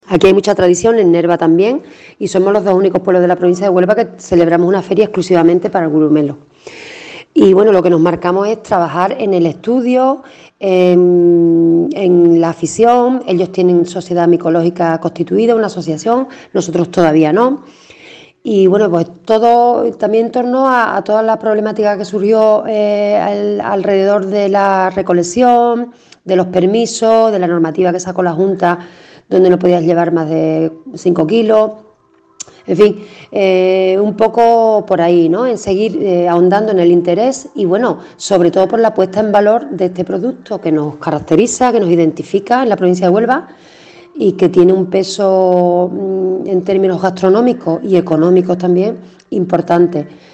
Aquí hay mucha tradición, en Nerva también, y somos los dos únicos pueblos de la provincia de Huelva que celebramos una feria exclusivamente para el gurumelo. Y bueno, lo que nos marcamos es trabajar en el estudio, en la afición. Ellos tienen sociedad micológica constituida, una asociación, nosotros todavía no. Y bueno, pues todo también en torno a toda la problemática que surgió alrededor de la recolección, de los permisos, de la normativa que sacó la Junta, donde no podías llevar más de 5 kilos. En fin, un poco por ahí, ¿no? En seguir ahondando en el interés y, bueno, sobre todo por la puesta en valor de este producto que nos caracteriza, que nos identifica en la provincia de Huelva y que tiene un peso en términos gastronómicos y económicos también importante.